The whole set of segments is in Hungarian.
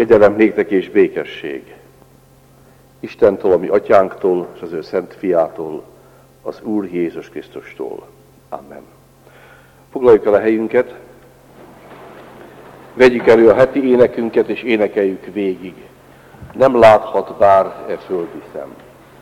Kegyelem néktek és békesség Istentől, a mi atyánktól, és az ő szent fiától, az Úr Jézus Krisztustól. Amen. Foglaljuk el a helyünket, vegyük elő a heti énekünket, és énekeljük végig. Nem láthat bár e földi szem.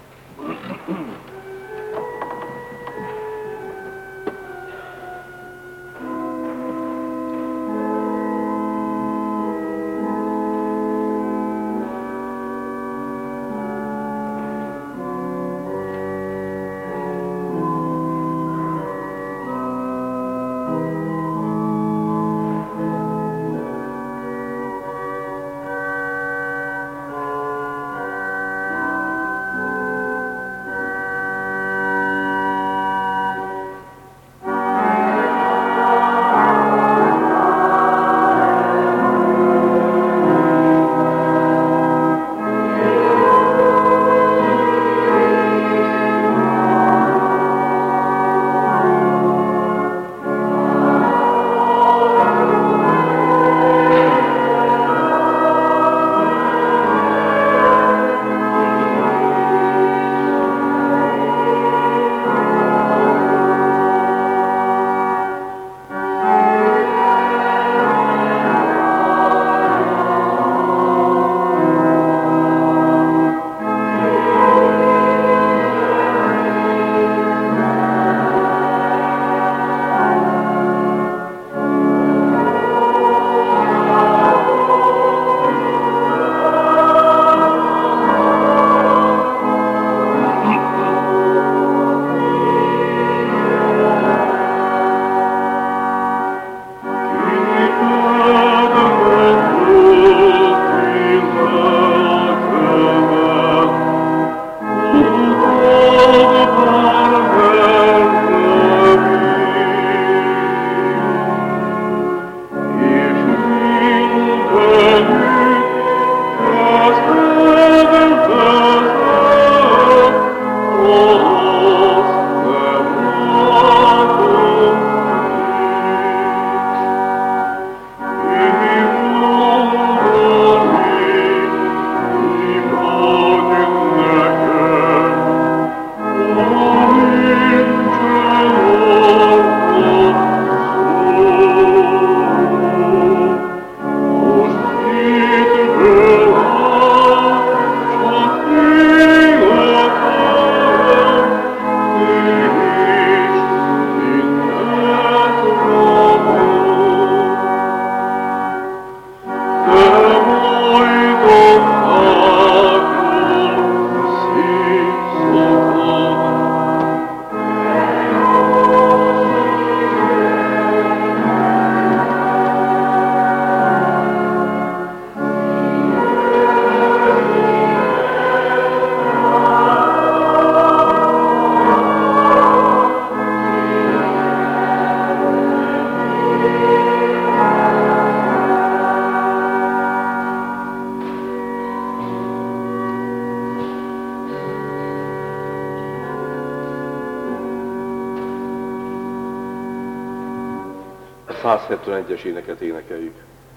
A 171-es éneket énekeljük.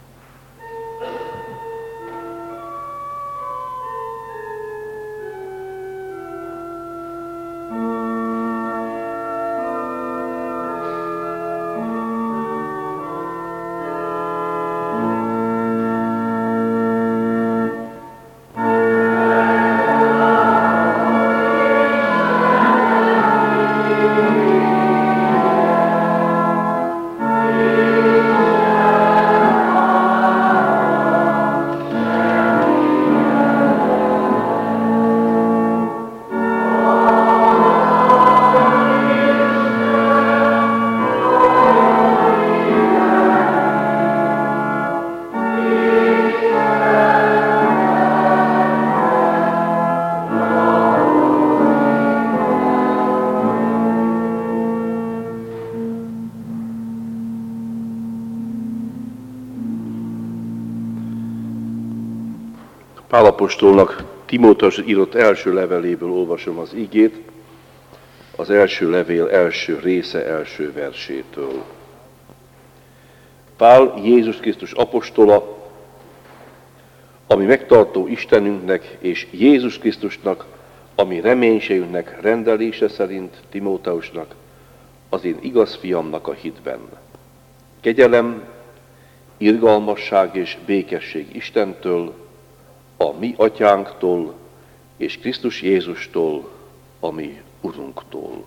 Pál apostolnak Timóteushoz írott első leveléből olvasom az igét, az első levél első része első versétől. Pál, Jézus Krisztus apostola, ami megtartó Istenünknek és Jézus Krisztusnak, ami reménységünknek rendelése szerint Timóteusnak, az én igaz fiamnak a hitben. Kegyelem, irgalmasság és békesség Istentől, a mi atyánktól és Krisztus Jézustól, a mi Urunktól.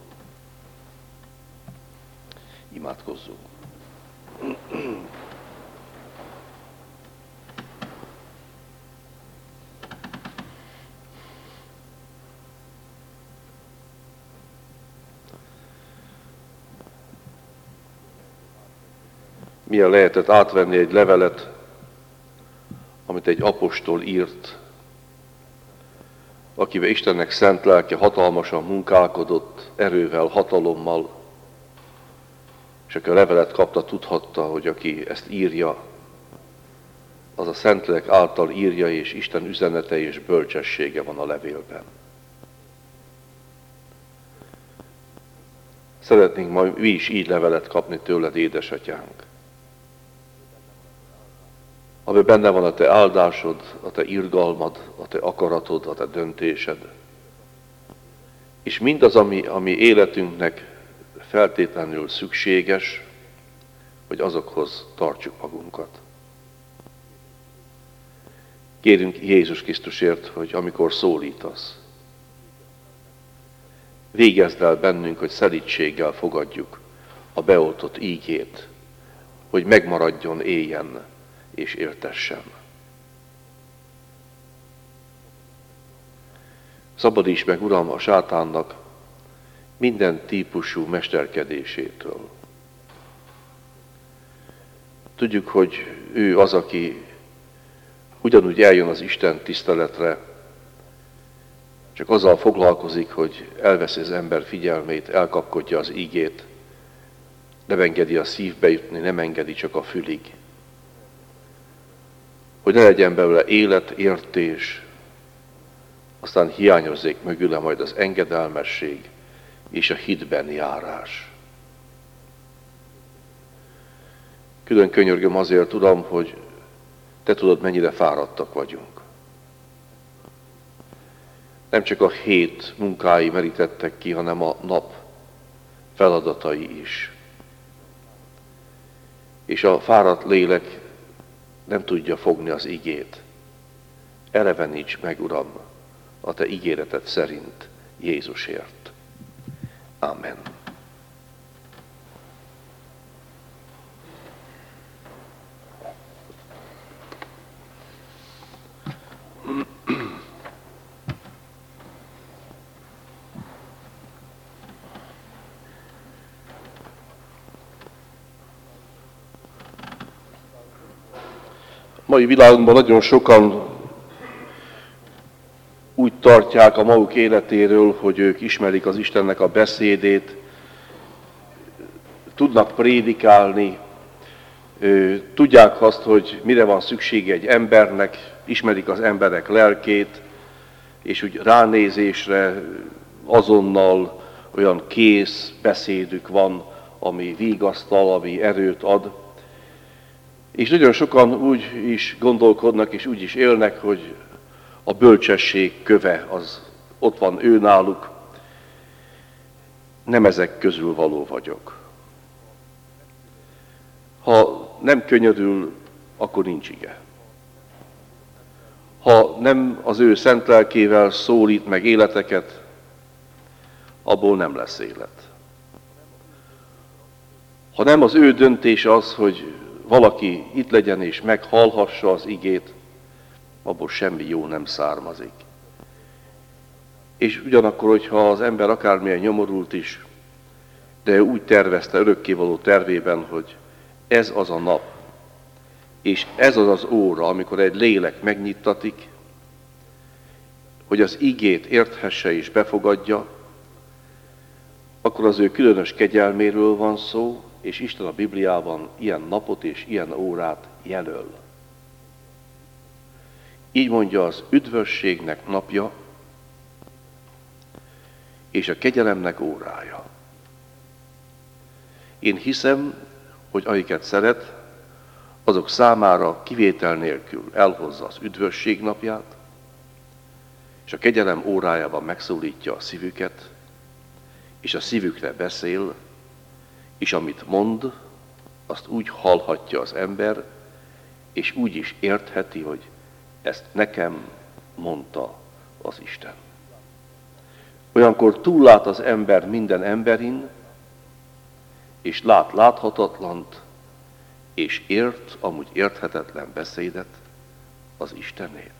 Imádkozzunk! Milyen lehetett átvenni egy levelet, amit egy apostol írt, akivel Istennek szent lelke hatalmasan munkálkodott, erővel, hatalommal, és aki a levelet kapta, tudhatta, hogy aki ezt írja, az a Szentlélek által írja, és Isten üzenete és bölcsessége van a levélben. Szeretnénk majd mi is így levelet kapni tőled, édesatyánk, amiben benne van a te áldásod, a te irgalmad, a te akaratod, a te döntésed, és mindaz, ami életünknek feltétlenül szükséges, hogy azokhoz tartsuk magunkat. Kérünk Jézus Krisztusért, hogy amikor szólítasz, végezd el bennünk, hogy szelídséggel fogadjuk a beoltott ígét, hogy megmaradjon, éljen és éltessen. Szabadíts meg, Uram, a sátánnak minden típusú mesterkedésétől. Tudjuk, hogy ő az, aki ugyanúgy eljön az Isten tiszteletre, csak azzal foglalkozik, hogy elveszi az ember figyelmét, elkapkodja az ígét, nem engedi a szívbe jutni, nem engedi csak a fülig. Hogy ne legyen belőle élet, értés, aztán hiányozzék mögüle majd az engedelmesség és a hitben járás. Külön könyörgöm azért, Uram, hogy te tudod, mennyire fáradtak vagyunk. Nem csak a hét munkái merítettek ki, hanem a nap feladatai is. És a fáradt lélek nem tudja fogni az igét. Eleveníts meg, Uram, a te ígéreted szerint Jézusért. Amen. Mai világunkban nagyon sokan úgy tartják a maguk életéről, hogy ők ismerik az Istennek a beszédét, tudnak prédikálni, tudják azt, hogy mire van szüksége egy embernek, ismerik az emberek lelkét, és úgy ránézésre azonnal olyan kész beszédük van, ami vigasztal, ami erőt ad. És nagyon sokan úgy is gondolkodnak, és úgy is élnek, hogy a bölcsesség köve az ott van ő náluk. Nem ezek közül való vagyok. Ha nem könyörül, akkor nincs ige. Ha nem az ő szent lelkével szólít meg életeket, abból nem lesz élet. Ha nem az ő döntése az, hogy valaki itt legyen és meghallhassa az igét, abból semmi jó nem származik. És ugyanakkor, hogyha az ember akármilyen nyomorult is, de úgy tervezte örökkévaló tervében, hogy ez az a nap, és ez az az óra, amikor egy lélek megnyittatik, hogy az igét érthesse és befogadja, akkor az ő különös kegyelméről van szó, és Isten a Bibliában ilyen napot és ilyen órát jelöl. Így mondja, az üdvösségnek napja és a kegyelemnek órája. Én hiszem, hogy akiket szeret, azok számára kivétel nélkül elhozza az üdvösség napját, és a kegyelem órájában megszólítja a szívüket, és a szívükre beszél, és amit mond, azt úgy hallhatja az ember, és úgy is értheti, hogy ezt nekem mondta az Isten. Olyankor túllát az ember minden emberin, és lát láthatatlant, és ért amúgy érthetetlen beszédet, az Istenét.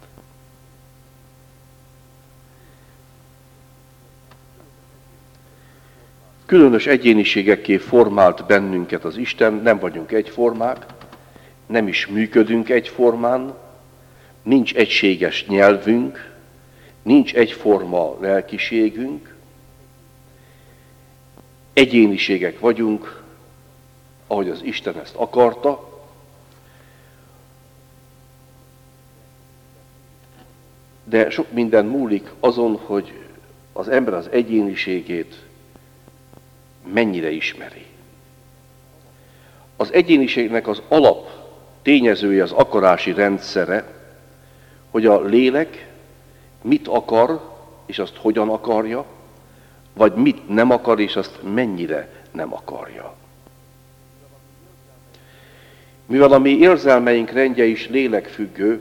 Különös egyéniségekké formált bennünket az Isten, nem vagyunk egyformák, nem is működünk egyformán, nincs egységes nyelvünk, nincs egyforma lelkiségünk, egyéniségek vagyunk, ahogy az Isten ezt akarta, de sok minden múlik azon, hogy az ember az egyéniségét mennyire ismeri. Az egyéniségnek az alap tényezője, az akarási rendszere, hogy a lélek mit akar, és azt hogyan akarja, vagy mit nem akar, és azt mennyire nem akarja. Mivel a mi érzelmeink rendje is lélekfüggő,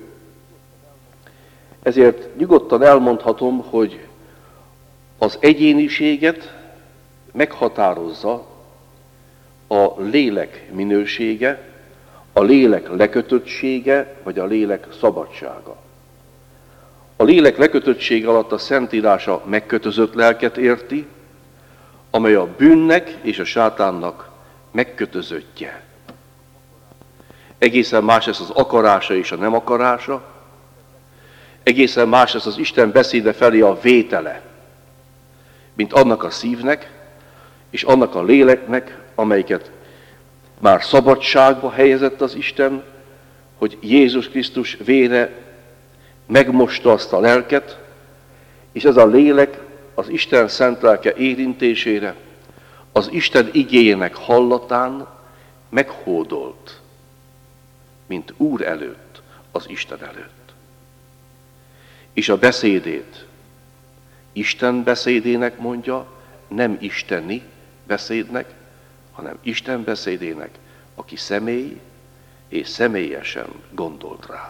ezért nyugodtan elmondhatom, hogy az egyéniséget meghatározza a lélek minősége, a lélek lekötöttsége, vagy a lélek szabadsága. A lélek lekötöttsége alatt a Szentírás a megkötözött lelket érti, amely a bűnnek és a sátánnak megkötözöttje. Egészen más lesz az akarása és a nem akarása, egészen más lesz az Isten beszéde felé a vétele, mint annak a szívnek és annak a léleknek, amelyiket már szabadságba helyezett az Isten, hogy Jézus Krisztus vére megmosta azt a lelket, és ez a lélek az Isten szent lelke érintésére, az Isten igéjének hallatán meghódolt, mint Úr előtt, az Isten előtt. És a beszédét Isten beszédének mondja, nem isteni beszédnek, hanem Isten beszédének, aki személy és személyesen gondolt rá.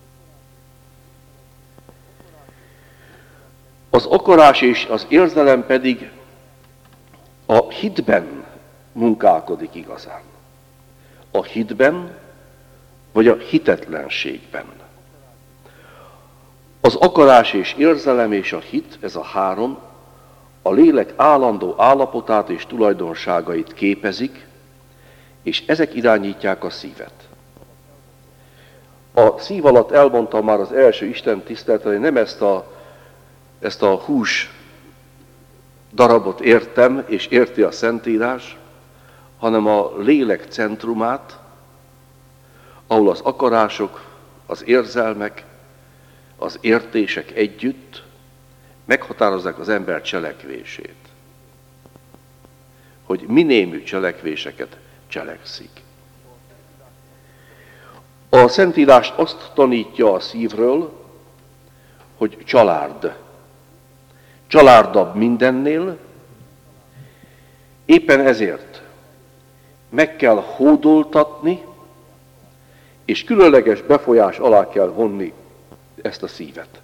Az akarás és az érzelem pedig a hitben munkálkodik igazán. A hitben vagy a hitetlenségben. Az akarás és érzelem és a hit, ez a három, a lélek állandó állapotát és tulajdonságait képezik, és ezek irányítják a szívet. A szív alatt elmondtam már az első Isten tiszteleten, hogy nem ezt a hús darabot értem, és érti a Szentírás, hanem a lélek centrumát, ahol az akarások, az érzelmek, az értések együtt meghatározzák az ember cselekvését. Hogy minémű cselekvéseket cselekszik. A Szentírás azt tanítja a szívről, hogy család. Csalárdabb mindennél, éppen ezért meg kell hódoltatni, és különleges befolyás alá kell vonni ezt a szívet.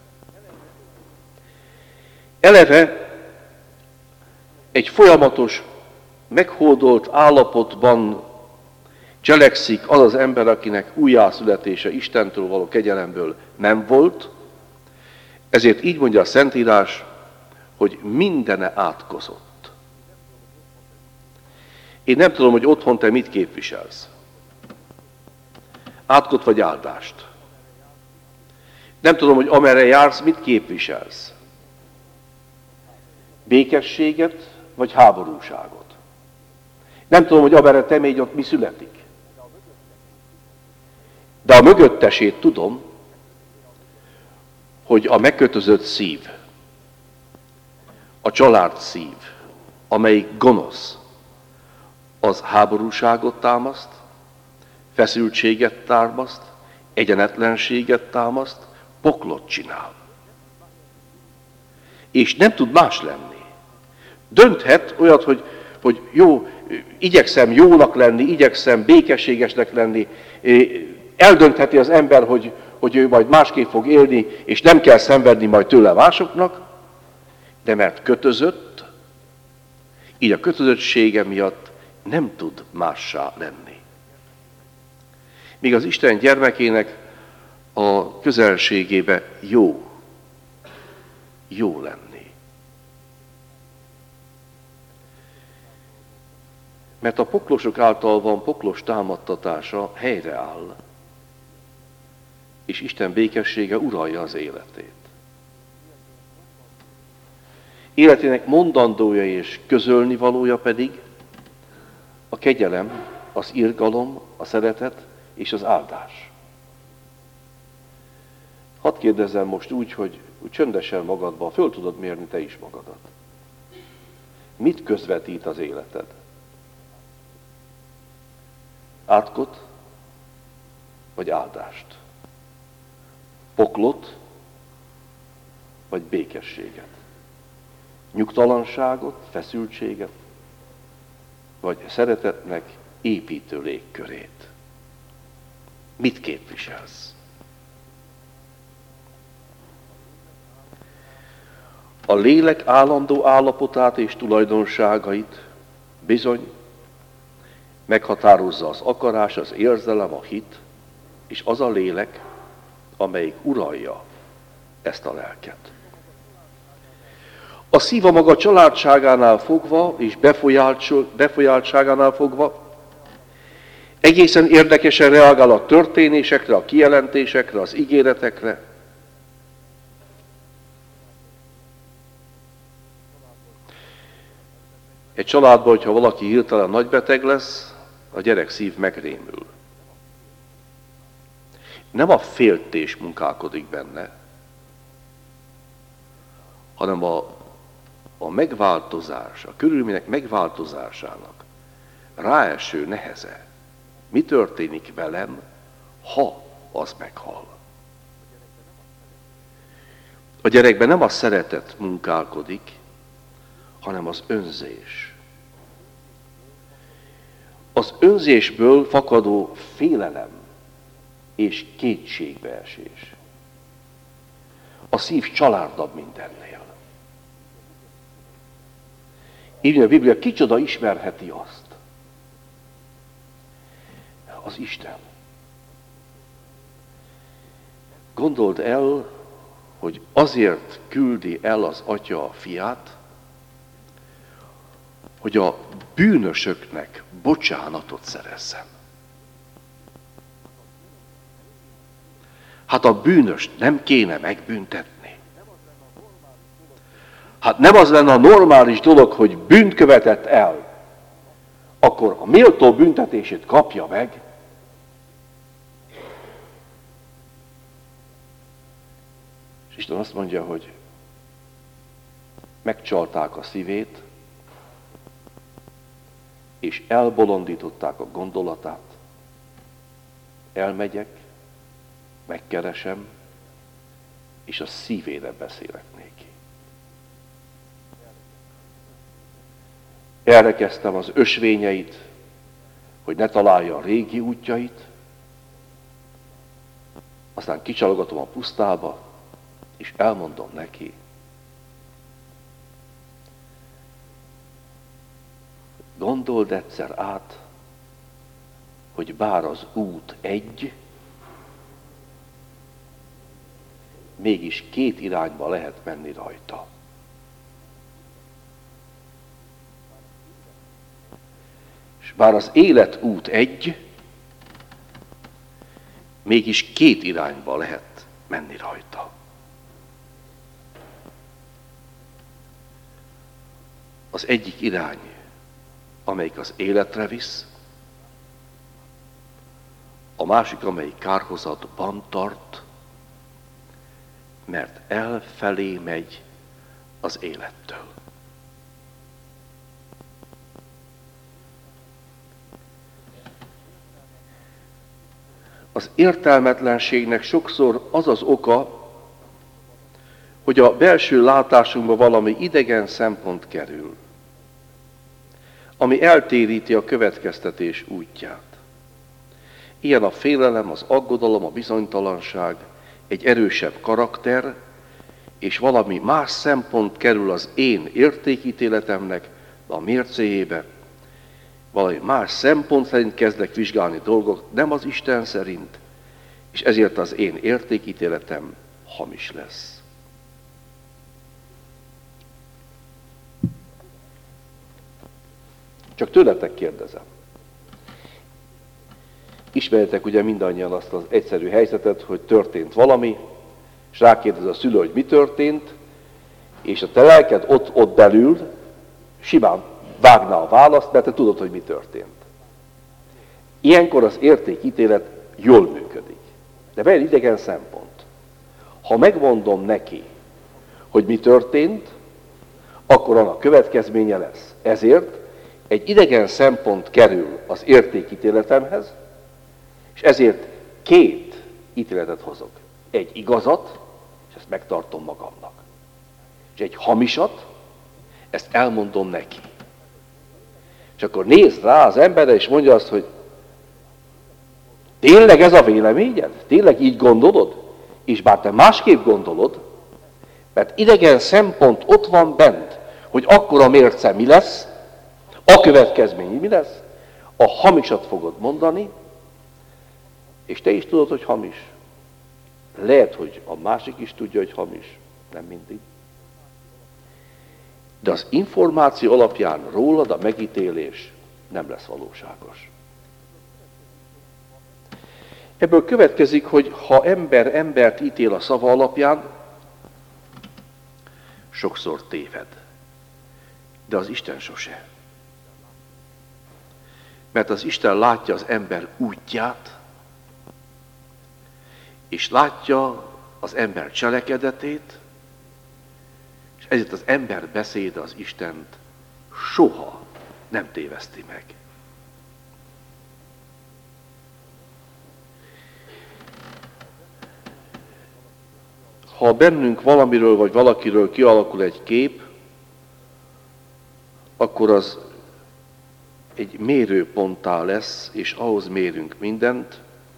Eleve egy folyamatos, meghódolt állapotban cselekszik az az ember, akinek újjászületése Istentől való kegyelemből nem volt, ezért így mondja a Szentírás, hogy mindene átkozott. Én nem tudom, hogy otthon te mit képviselsz. Átkot vagy áldást. Nem tudom, hogy amerre jársz, mit képviselsz. Békességet vagy háborúságot. Nem tudom, hogy amerre te mégy, ott mi születik. De a mögöttesét tudom, hogy a megkötözött szív, a család szív, amelyik gonosz, az háborúságot támaszt, feszültséget támaszt, egyenetlenséget támaszt, poklot csinál. És nem tud más lenni. Dönthet olyat, hogy jó, igyekszem jónak lenni, igyekszem békességesnek lenni, eldöntheti az ember, hogy ő majd másképp fog élni, és nem kell szenvedni majd tőle másoknak, de mert kötözött, így a kötözöttsége miatt nem tud mássá lenni. Míg az Isten gyermekének a közelségébe jó lenni. Mert a poklosok által van poklos támadtatása helyreáll, és Isten békessége uralja az életét. Életének mondandója és közölnivalója pedig a kegyelem, az irgalom, a szeretet és az áldás. Hadd kérdezzem most úgy, hogy csöndesen magadban, föl tudod mérni te is magadat. Mit közvetít az életed? Átkot vagy áldást? Poklot vagy békességet? Nyugtalanságot, feszültséget, vagy szeretetnek építő légkörét? Mit képviselsz? A lélek állandó állapotát és tulajdonságait bizony meghatározza az akarás, az érzelem, a hit, és az a lélek, amelyik uralja ezt a lelket. A szív a maga családságánál fogva és befolyáltságánál fogva egészen érdekesen reagál a történésekre, a kijelentésekre, az ígéretekre. Egy családban, hogyha valaki hirtelen nagybeteg lesz, a gyerek szív megrémül. Nem a féltés munkálkodik benne, hanem a megváltozás, a körülmények megváltozásának ráeső neheze. Mi történik velem, ha az meghal? A gyerekben nem a szeretet munkálkodik, hanem az önzés. Az önzésből fakadó félelem és kétségbeesés. A szív családabb mindennél. Így a Biblia, kicsoda ismerheti azt? Az Isten. Gondold el, hogy azért küldi el az Atya a fiát, hogy a bűnösöknek bocsánatot szerezzen. Hát a bűnöst nem kéne megbüntetni. Hát nem az lenne a normális dolog, hogy bűnt követett el, akkor a méltó büntetését kapja meg. És Isten azt mondja, hogy megcsalták a szívét, és elbolondították a gondolatát. Elmegyek, megkeresem, és a szívére beszélek néki. Elrekeztem az ösvényeit, hogy ne találja a régi útjait, aztán kicsalogatom a pusztába, és elmondom neki, gondold egyszer át, hogy bár az út egy, mégis két irányba lehet menni rajta. És bár az életút egy, mégis két irányba lehet menni rajta. Az egyik irány, amelyik az életre visz, a másik, amelyik kárhozatban tart, mert elfelé megy az élettől. Az értelmetlenségnek sokszor az az oka, hogy a belső látásunkba valami idegen szempont kerül, ami eltéríti a következtetés útját. Ilyen a félelem, az aggodalom, a bizonytalanság, egy erősebb karakter, és valami más szempont kerül az én értékítéletemnek a mércéjébe. Valami más szempont szerint kezdek vizsgálni dolgok, nem az Isten szerint, és ezért az én értékítéletem hamis lesz. Csak tőletek kérdezem. Ismeritek ugye mindannyian azt az egyszerű helyzetet, hogy történt valami, és rákérdez a szülő, hogy mi történt, és a te lelked ott belül simán vágná a választ, mert te tudod, hogy mi történt. Ilyenkor az értékítélet jól működik. De van egy idegen szempont. Ha megmondom neki, hogy mi történt, akkor annak következménye lesz. Ezért egy idegen szempont kerül az értékítéletemhez, és ezért két ítéletet hozok. Egy igazat, és ezt megtartom magamnak. És egy hamisat, ezt elmondom neki. És akkor néz rá az emberre, és mondja azt, hogy tényleg ez a véleményed? Tényleg így gondolod? És bár te másképp gondolod, mert idegen szempont ott van bent, hogy akkor a mérce mi lesz, a következmény mi lesz, a hamisat fogod mondani, és te is tudod, hogy hamis. Lehet, hogy a másik is tudja, hogy hamis. Nem mindig. De az információ alapján rólad a megítélés nem lesz valóságos. Ebből következik, hogy ha ember embert ítél a szava alapján, sokszor téved. De az Isten sose. Mert az Isten látja az ember útját, és látja az ember cselekedetét, és ezért az ember beszéde az Istent soha nem téveszti meg. Ha bennünk valamiről vagy valakiről kialakul egy kép, akkor az egy mérőponttá lesz, és ahhoz mérünk mindent.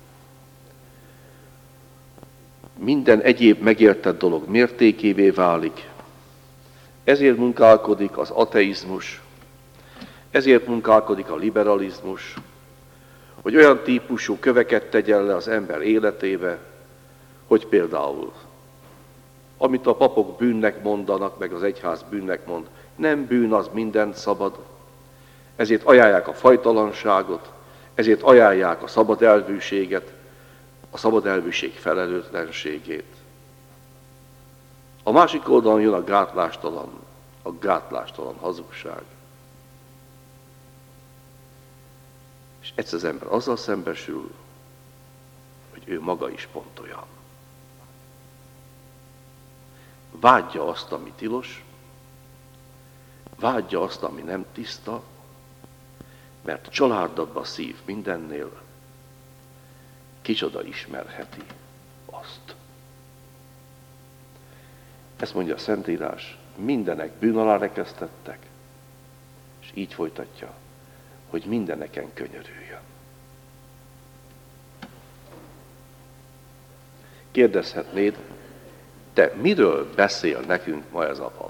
Minden egyéb megértett dolog mértékévé válik. Ezért munkálkodik az ateizmus, ezért munkálkodik a liberalizmus, hogy olyan típusú köveket tegyen le az ember életébe, hogy például, amit a papok bűnnek mondanak, meg az egyház bűnnek mond, nem bűn, az mindent szabad. Ezért ajánlják a fajtalanságot, ezért ajánlják a szabad elvűséget, a szabad elvűség felelőtlenségét. A másik oldalon jön a gátlástalan hazugság. És egyszer az ember azzal szembesül, hogy ő maga is pont olyan. Vágyja azt, ami tilos, vágyja azt, ami nem tiszta, mert családabb a szív mindennél, kicsoda ismerheti azt. Ezt mondja a Szentírás, mindenek bűn alá rekesztettek, és így folytatja, hogy mindeneken könyörüljön. Kérdezhetnéd, te miről beszél nekünk ma ez a pap?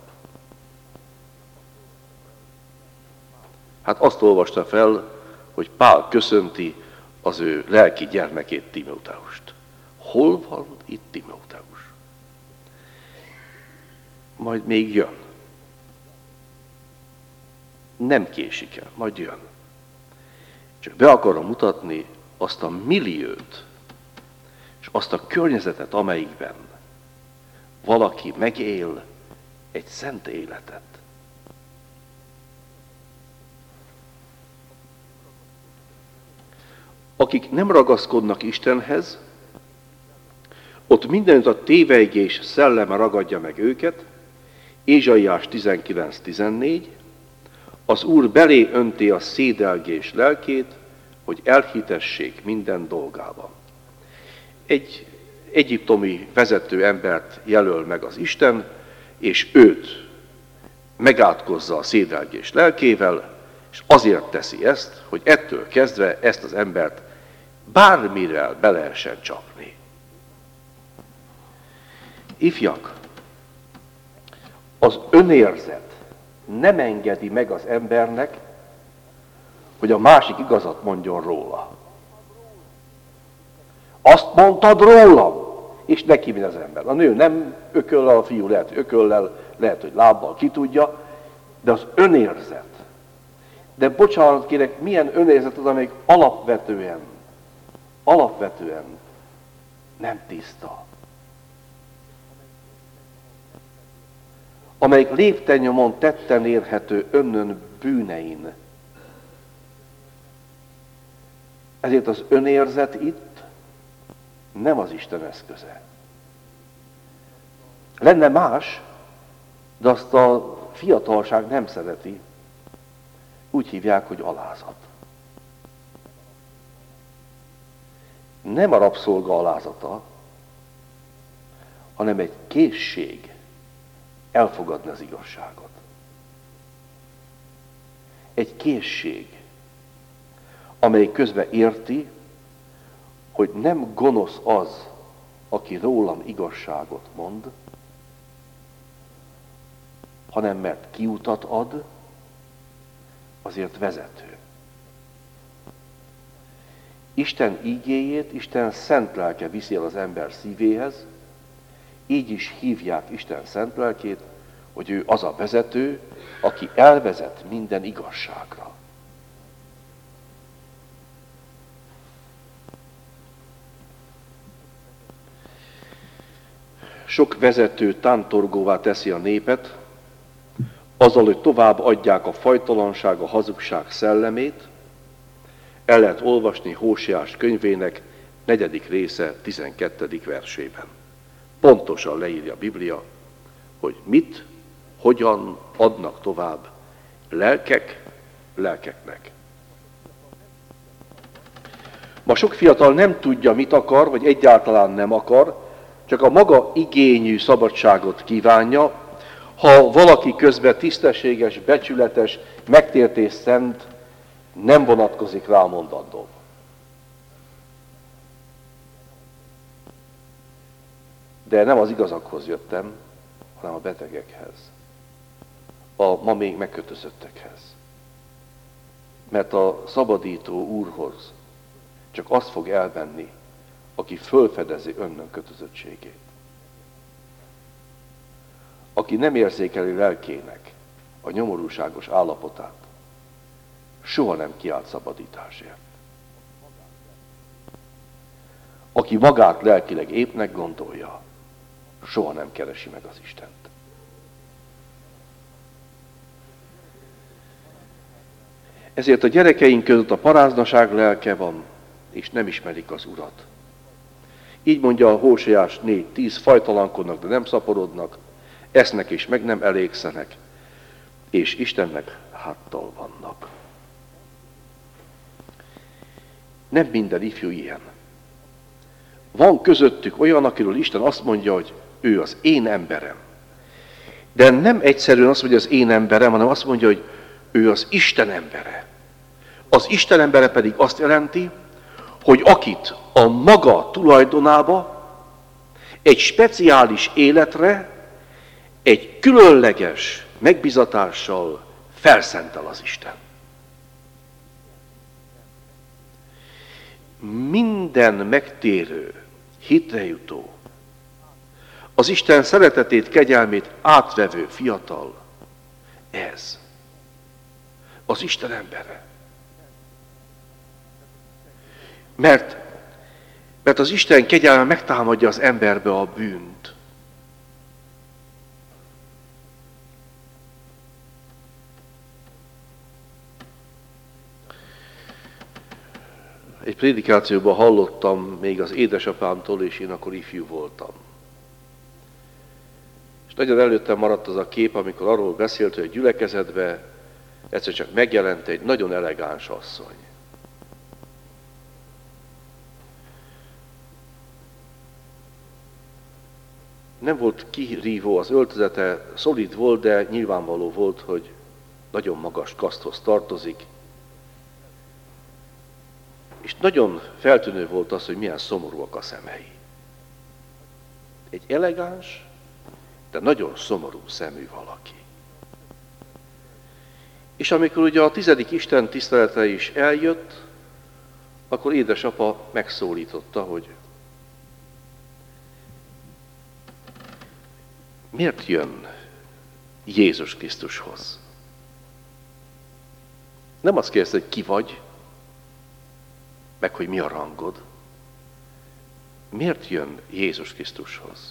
Hát azt olvasta fel, hogy Pál köszönti az ő lelki gyermekét, Timóteust. Hol van itt Timóteus? Majd még jön. Nem késik el, majd jön. Csak be akarom mutatni azt a milliót, és azt a környezetet, amelyikben valaki megél egy szent életet. Akik nem ragaszkodnak Istenhez, ott mindenütt a tévejgés szelleme ragadja meg őket, Ézsaiás 19:14, az Úr belé önti a szédelgés lelkét, hogy elhitessék minden dolgában. egy egyiptomi vezető embert jelöl meg az Isten, és őt megátkozza a szédelgés lelkével, és azért teszi ezt, hogy ettől kezdve ezt az embert bármire be lehessen csapni. Ifjak, az önérzet nem engedi meg az embernek, hogy a másik igazat mondjon róla. Azt mondtad rólam, és neki min az ember. A nő nem ököllel, a fiú lehet, hogy ököllel, lehet, hogy lábbal, ki tudja, de az önérzet. De bocsánat kérek, milyen önérzet az, amelyik alapvetően nem tiszta. Amelyik léptennyomon tetten érhető önnön bűnein. Ezért az önérzet itt nem az Isten eszköze. Lenne más, de azt a fiatalság nem szereti. Úgy hívják, hogy alázat. Nem a rabszolga alázata, hanem egy készség elfogadni az igazságot. Egy készség, amely közben érti, hogy nem gonosz az, aki rólam igazságot mond, hanem mert kiutat ad, azért vezető. Isten ígéjét, Isten szent lelke viszi el az ember szívéhez, így is hívják Isten szent lelkét, hogy ő az a vezető, aki elvezet minden igazságra. Sok vezető tántorgóvá teszi a népet, azzal, hogy tovább adják a fajtalanság, a hazugság szellemét. El lehet olvasni Hóseás könyvének 4. része 12. versében. Pontosan leírja a Biblia, hogy mit, hogyan adnak tovább lelkek lelkeknek. Ma sok fiatal nem tudja, mit akar, vagy egyáltalán nem akar, csak a maga igényű szabadságot kívánja. Ha valaki közben tisztességes, becsületes, megtért és szent, nem vonatkozik rá a mondandó. De nem az igazakhoz jöttem, hanem a betegekhez. A ma még megkötözöttekhez. Mert a szabadító Úrhoz csak azt fog elvenni, aki fölfedezi önnön kötözöttségét. Aki nem érzékeli lelkének a nyomorúságos állapotát, soha nem kiált szabadításért. Aki magát lelkileg épnek gondolja, soha nem keresi meg az Istent. Ezért a gyerekeink között a paráznaság lelke van, és nem ismerik az Urat. Így mondja a Hóseás 4:10, fajtalankodnak, de nem szaporodnak, esznek és meg nem elégszenek, és Istennek háttal vannak. Nem minden ifjú ilyen. Van közöttük olyan, akiről Isten azt mondja, hogy ő az én emberem. De nem egyszerűen azt mondja, az én emberem, hanem azt mondja, hogy ő az Isten embere. Az Isten embere pedig azt jelenti, hogy akit a maga tulajdonába egy speciális életre, egy különleges megbizatással felszentel az Isten. Minden megtérő, hitre jutó, az Isten szeretetét, kegyelmét átvevő fiatal, ez az Isten embere. Mert az Isten kegyelme megtámadja az emberbe a bűnt. Egy prédikációban hallottam még az édesapámtól, és én akkor ifjú voltam. És nagyon előttem maradt az a kép, amikor arról beszélt, hogy a gyülekezetben egyszer csak megjelent egy nagyon elegáns asszony. nem volt kirívó, az öltözete szolid volt, de nyilvánvaló volt, hogy nagyon magas kaszthoz tartozik. És nagyon feltűnő volt az, hogy milyen szomorúak a szemei. Egy elegáns, de nagyon szomorú szemű valaki. És amikor ugye a 10. Isten tiszteletre is eljött, akkor édesapa megszólította, hogy miért jön Jézus Krisztushoz? Nem azt kérdezte, hogy ki vagy, meg hogy mi a rangod. Miért jön Jézus Krisztushoz?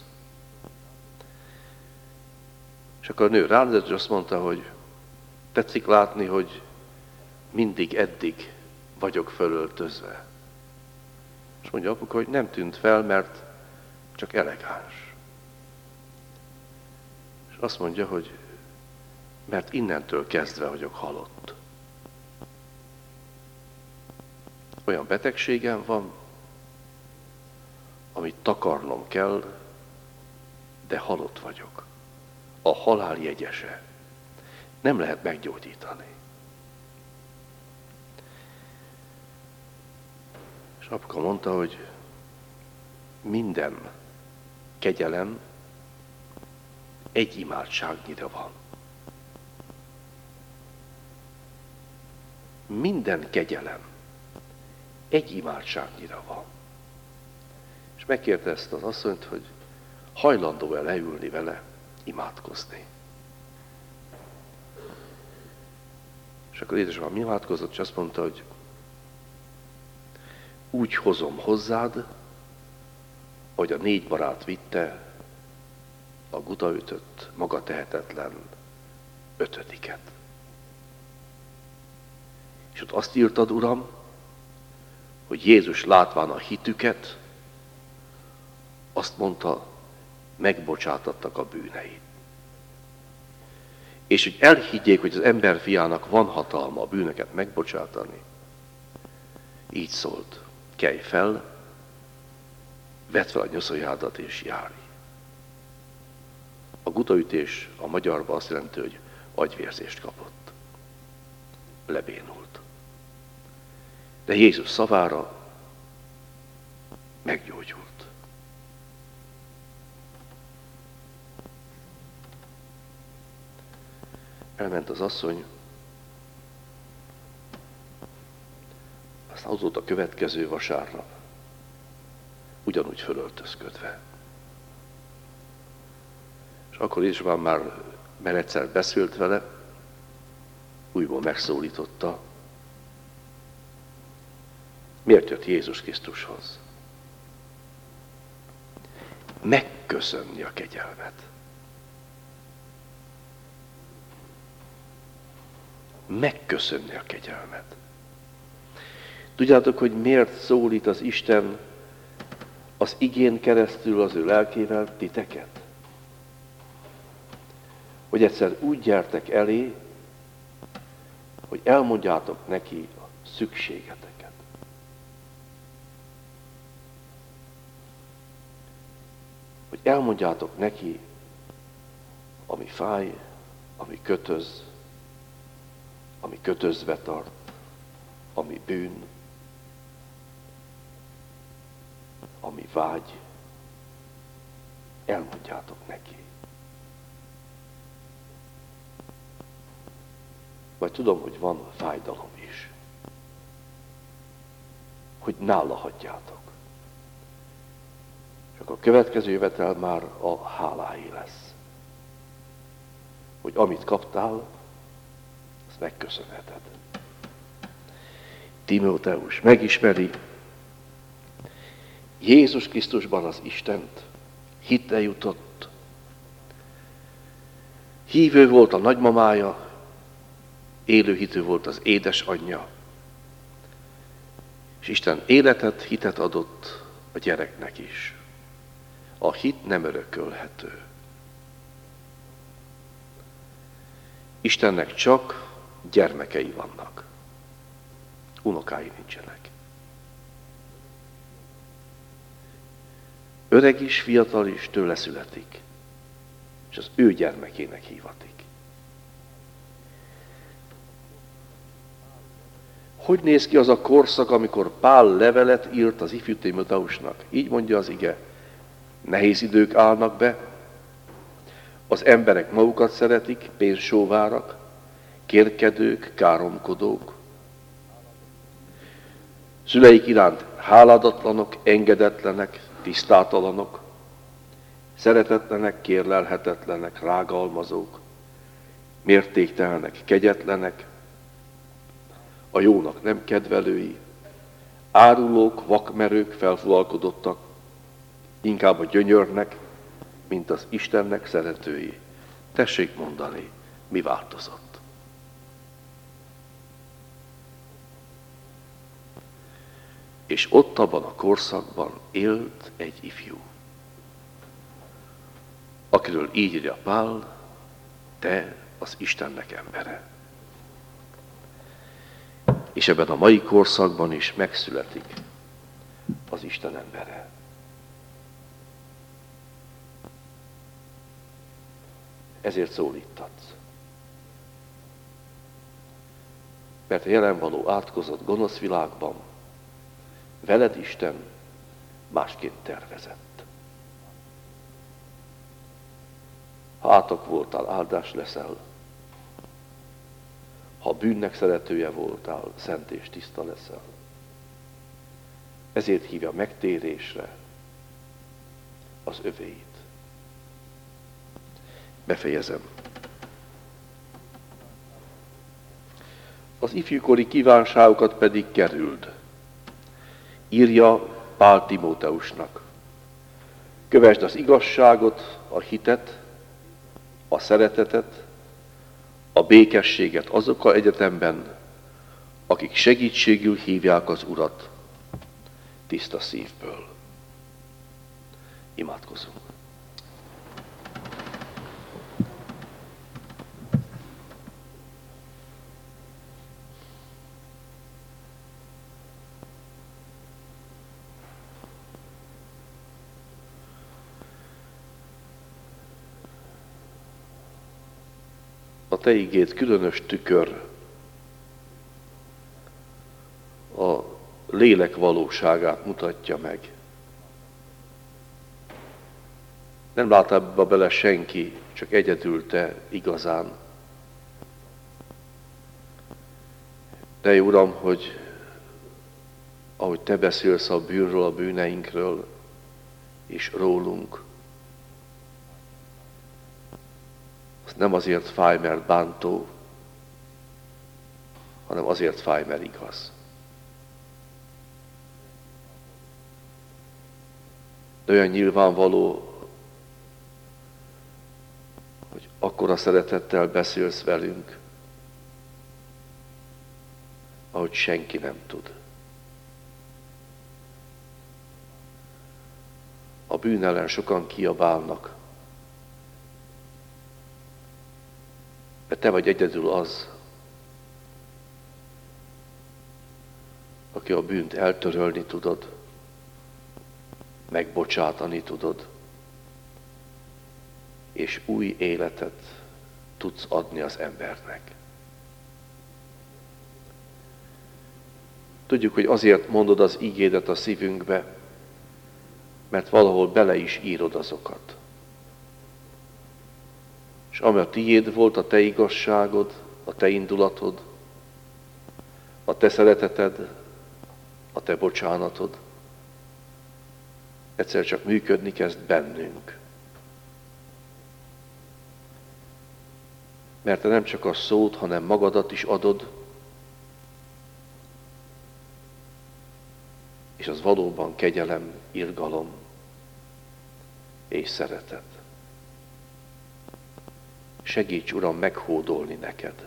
És akkor a nő ránézett, és azt mondta, hogy tetszik látni, hogy mindig eddig vagyok fölöltözve. És mondja apuka, hogy nem tűnt fel, mert csak elegáns. És azt mondja, hogy mert innentől kezdve vagyok halott. Olyan betegségem van, amit takarnom kell, de halott vagyok. A halál jegyese. Nem lehet meggyógyítani. És apuka mondta, hogy minden kegyelem egy imádságnyira van. Minden kegyelem egy imádságnyira van. És megkérte ezt az asszonyt, hogy hajlandó-e leülni vele, imádkozni. És akkor édesapám imádkozott, és azt mondta, hogy úgy hozom hozzád, hogy a 4 barát vitte a gudaütött, maga tehetetlen 5. És ott azt írtad, Uram, hogy Jézus látván a hitüket, azt mondta, megbocsátattak a bűnei. És hogy elhiggyék, hogy az ember fiának van hatalma a bűnöket megbocsátani, így szólt, kelj fel, vedd fel a nyoszoljádat és járj. A gutaütés a magyarban azt jelenti, hogy agyvérzést kapott. Lebénult. De Jézus szavára meggyógyult. Elment az asszony, aztán az volt a következő vasárnap, ugyanúgy fölöltözködve. És akkor édesapám már egyszer beszélt vele, újból megszólította, miért jött Jézus Krisztushoz? Megköszönni a kegyelmet. Megköszönni a kegyelmet. Tudjátok, hogy miért szólít az Isten az igén keresztül az ő lelkével titeket? Hogy egyszer úgy gyertek elé, hogy elmondjátok neki a szükségeteket. Hogy elmondjátok neki, ami fáj, ami kötöz, ami kötözve tart, ami bűn, ami vágy, elmondjátok neki. Vagy tudom, hogy van fájdalom is, hogy nála hagyjátok. Csak a következő jövetel már a háláé lesz. Hogy amit kaptál, azt megköszönheted. Timóteus megismeri Jézus Krisztusban az Istent, hittel jutott, hívő volt a nagymamája, élőhitű volt az édesanyja, és Isten életet, hitet adott a gyereknek is. A hit nem örökölhető. Istennek csak gyermekei vannak. Unokái nincsenek. öreg is, fiatal is tőle születik, és az ő gyermekének hívatik. Hogy néz ki az a korszak, amikor Pál levelet írt az ifjú Timoteusnak? Így mondja az ige. Nehéz idők állnak be, az emberek magukat szeretik, pénzsóvárak, kérkedők, káromkodók. Szüleik iránt háládatlanok, engedetlenek, tisztátalanok, szeretetlenek, kérlelhetetlenek, rágalmazók, mértéktelenek, kegyetlenek, a jónak nem kedvelői, árulók, vakmerők, felfulalkodottak, inkább a gyönyörnek, mint az Istennek szeretői. Tessék mondani, mi változott? És ott abban a korszakban élt egy ifjú, akiről így írja Pál, te az Istennek embere. És ebben a mai korszakban is megszületik az Isten embere. Ezért szólítatsz. Mert a jelen való átkozott gonosz világban veled Isten másként tervezett. Ha átok voltál, áldás leszel. Ha bűnnek szeretője voltál, szent és tiszta leszel. Ezért hívja megtérésre az övéit. Befejezem. Az ifjúkori kívánságokat pedig kerüld. Írja Pál Timóteusnak. Kövesd az igazságot, a hitet, a szeretetet, a békességet azokkal egyetemben, akik segítségül hívják az Urat tiszta szívből. Imádkozunk. A te igéd különös tükör a lélek valóságát mutatja meg. Nem lát ebbe bele senki, csak egyedül te igazán. De jó Uram, hogy ahogy te beszélsz a bűnről, a bűneinkről és rólunk, az nem azért fáj, mert bántó, hanem azért fáj, mert igaz. De olyan nyilvánvaló, hogy akkora szeretettel beszélsz velünk, ahogy senki nem tud. A bűn ellen sokan kiabálnak, de te vagy egyedül az, aki a bűnt eltörölni tudod, megbocsátani tudod, és új életet tudsz adni az embernek. Tudjuk, hogy azért mondod az igédet a szívünkbe, mert valahol bele is írod azokat. És ami a tiéd volt, a te igazságod, a te indulatod, a te szereteted, a te bocsánatod, egyszer csak működni kezd bennünk. Mert te nem csak a szót, hanem magadat is adod, és az valóban kegyelem, irgalom és szeretet. Segíts, Uram, meghódolni neked,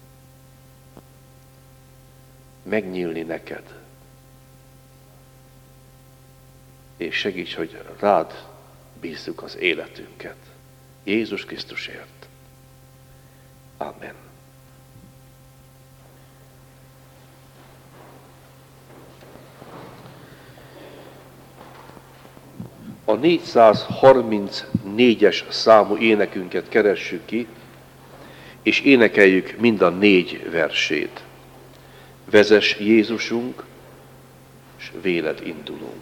megnyílni neked, és segíts, hogy rád bízzuk az életünket. Jézus Krisztusért. Amen. A 434-es számú énekünket keressük ki, és énekeljük mind a 4 versét. Vezess Jézusunk, s véled indulunk.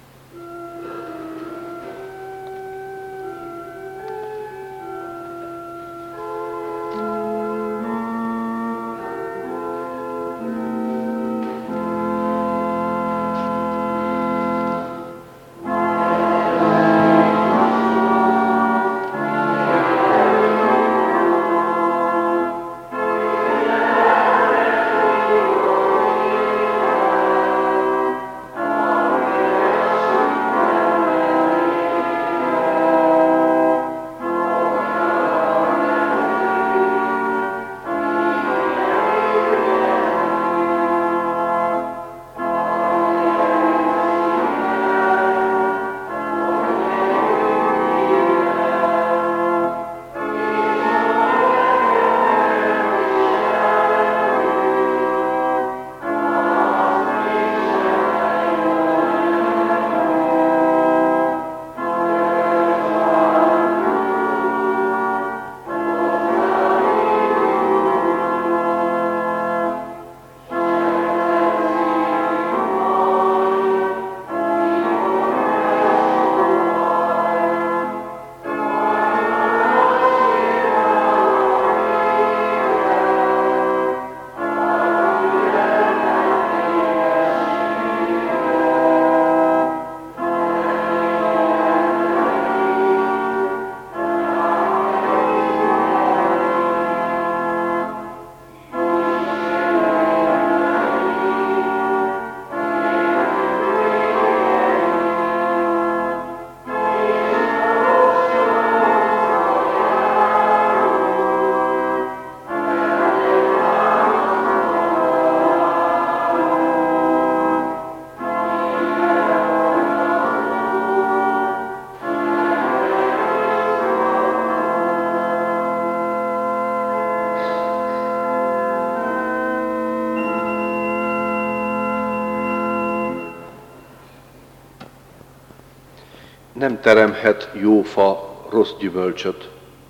Nem teremhet jó fa rossz gyümölcsöt,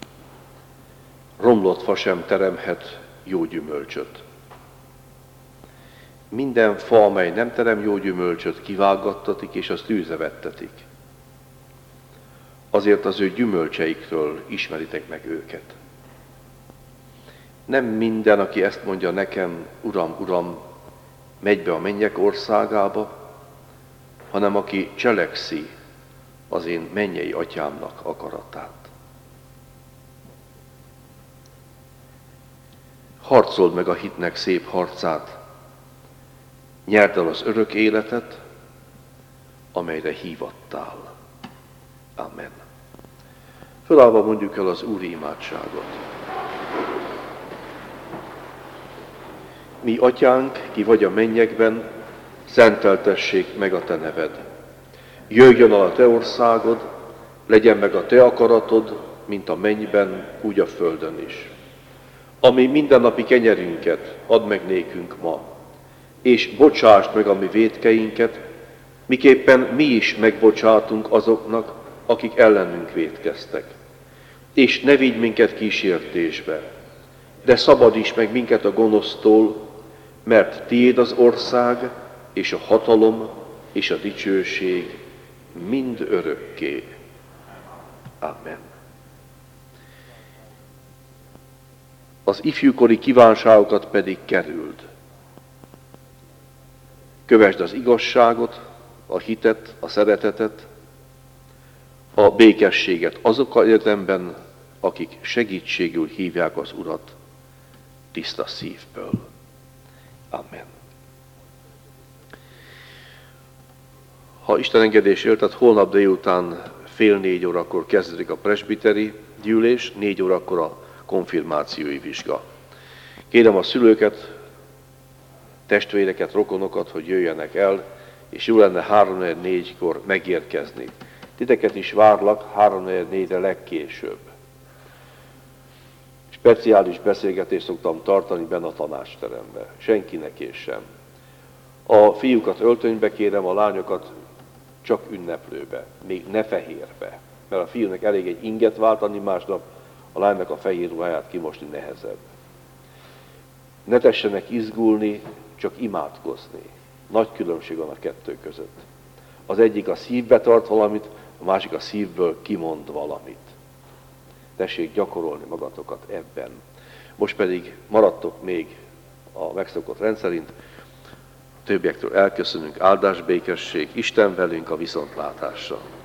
romlott fa sem teremhet jó gyümölcsöt. Minden fa, amely nem terem jó gyümölcsöt, kivágattatik és azt tűzre vettetik. Azért az ő gyümölcseiktől ismeritek meg őket. Nem minden, aki ezt mondja nekem, Uram, Uram, megy be a mennyek országába, hanem aki cselekszi az én mennyei atyámnak akaratát. Harcold meg a hitnek szép harcát, nyerd el az örök életet, amelyre hívattál. Amen. Fölállva mondjuk el az Úri imádságot. Mi atyánk, ki vagy a mennyekben, szenteltessék meg a te neved. Jöjjön el a te országod, legyen meg a te akaratod, mint a mennyben, úgy a földön is. Ami mindennapi kenyerünket add meg nékünk ma, és bocsásd meg a mi vétkeinket, miképpen mi is megbocsátunk azoknak, akik ellenünk vétkeztek. És ne vigy minket kísértésbe, de szabadíts meg minket a gonosztól, mert tiéd az ország, és a hatalom, és a dicsőség mind örökké. Amen. Az ifjúkori kívánságokat pedig kerüld. Kövesd az igazságot, a hitet, a szeretetet, a békességet azokkal érdemben, akik segítségül hívják az Urat tiszta szívből. Amen. Ha Isten engedésével, tehát holnap délután 3:30 kezdődik a presbiteri gyűlés, 4 órakor a konfirmációi vizsga. Kérem a szülőket, testvéreket, rokonokat, hogy jöjjenek el, és jó lenne 3:45 megérkezni. Titeket is várlak 3:45 legkésőbb. Speciális beszélgetést szoktam tartani benne a tanácsteremben. Senkinek és sem. A fiúkat öltönybe kérem, a lányokat csak ünneplőbe, még ne fehérbe. Mert a fiúnak elég egy inget váltani másnap, a lánynak a fehér ruháját kimosni nehezebb. Ne tessenek izgulni, csak imádkozni. Nagy különbség van a kettő között. Az egyik a szívbe tart valamit, a másik a szívből kimond valamit. Tessék gyakorolni magatokat ebben. Most pedig maradtok még a megszokott rendszerint, többiektől elköszönünk, áldás békesség, Isten velünk a viszontlátásra.